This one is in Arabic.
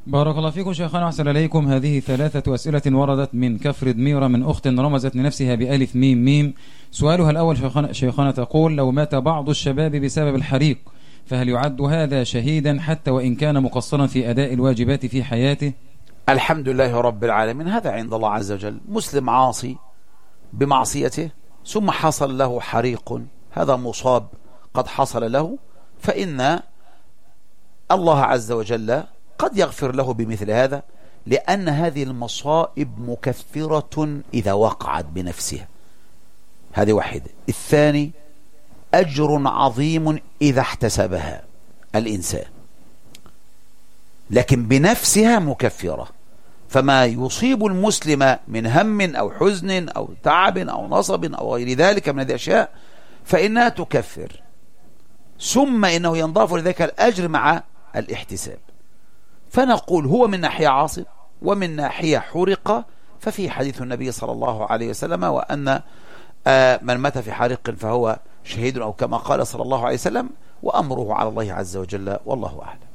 بارك الله فيكم شيخنا وأحسن إليكم. هذه 3 أسئلة وردت من كفر دميرة من أخت رمزت لنفسها بألف ميم ميم. سؤالها الأول شيخنا تقول: لو مات بعض الشباب بسبب الحريق فهل يعد هذا شهيدا حتى وإن كان مقصرا في أداء الواجبات في حياته؟ الحمد لله رب العالمين. هذا عند الله عز وجل. مسلم عاصي بمعصيته ثم حصل له حريق، هذا مصاب قد حصل له، فإن الله عز وجل قد يغفر له بمثل هذا، لأن هذه المصائب مكفرة إذا وقعت بنفسها. هذه واحدة. الثاني: أجر عظيم إذا احتسبها الإنسان، لكن بنفسها مكفرة. فما يصيب المسلم من هم أو حزن أو تعب أو نصب أو غير ذلك من هذه الأشياء فإنها تكفر، ثم إنه ينضاف لذلك الأجر مع الاحتساب. فنقول هو من ناحية عاصب ومن ناحية حرق، ففي حديث النبي صلى الله عليه وسلم: وأن من مات في حريق فهو شهيد، أو كما قال صلى الله عليه وسلم، وأمره على الله عز وجل، والله أعلم.